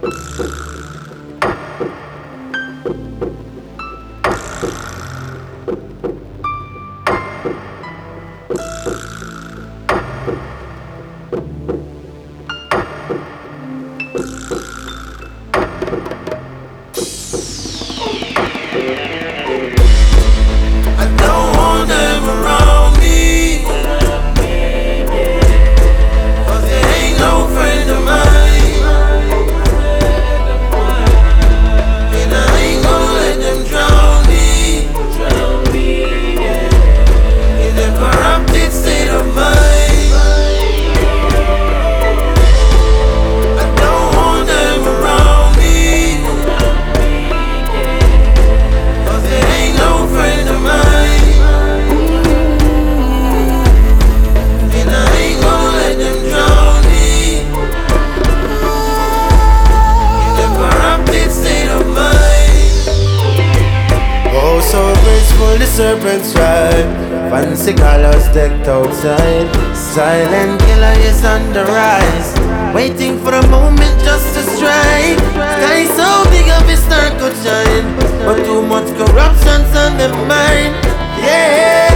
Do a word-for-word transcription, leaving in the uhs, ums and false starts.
I don't want them around me, 'cause they ain't no friend of mine, and I ain't gonna let them drown me in a corrupted state of mind. I don't want them around me, 'cause they ain't no friend of mine, and I ain't gonna let them drown me in a corrupted state of mind. Oh, so graceful the serpent's ride, fancy colors decked outside. Silent killer is on the rise, waiting for a moment just to strike. Sky so big of a star could shine, but too much corruption's on the mind. Yeah.